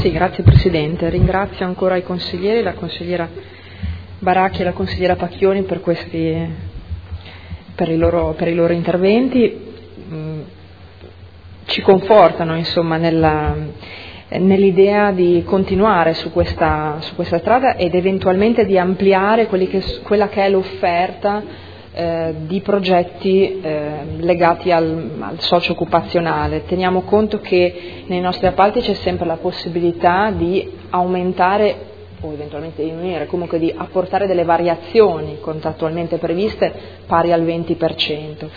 Sì, grazie Presidente. Ringrazio ancora i consiglieri, la consigliera Baracchi e la consigliera Pacchioni per i loro interventi. Ci confortano insomma nell'idea di continuare su questa strada ed eventualmente di ampliare quella che è l'offerta di progetti legati al socio occupazionale. Teniamo conto che nei nostri appalti c'è sempre la possibilità di aumentare o eventualmente diminuire, comunque di apportare delle variazioni contrattualmente previste pari al 20%.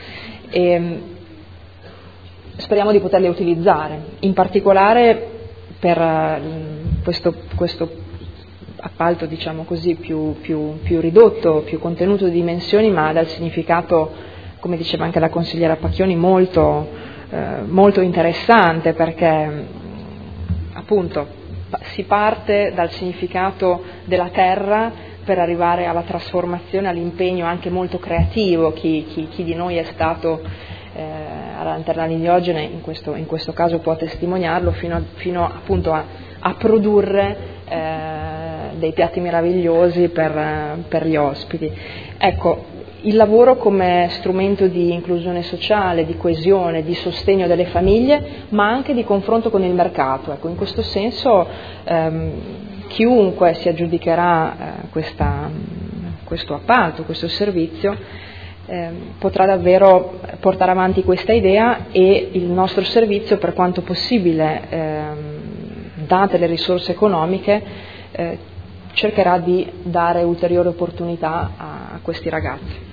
Speriamo di poterle utilizzare, in particolare per questo appalto, diciamo così, più ridotto, più contenuto di dimensioni, ma dal significato, come diceva anche la consigliera Pacchioni, molto interessante, perché appunto si parte dal significato della terra per arrivare alla trasformazione, all'impegno anche molto creativo. Chi di noi è stato alla Lanterna Indigene in questo caso può testimoniarlo, fino appunto a produrre dei piatti meravigliosi per gli ospiti. Ecco, il lavoro come strumento di inclusione sociale, di coesione, di sostegno delle famiglie, ma anche di confronto con il mercato. Ecco, in questo senso chiunque si aggiudicherà questo appalto, questo servizio, potrà davvero portare avanti questa idea, e il nostro servizio, per quanto possibile, date le risorse economiche, cercherà di dare ulteriori opportunità a questi ragazzi.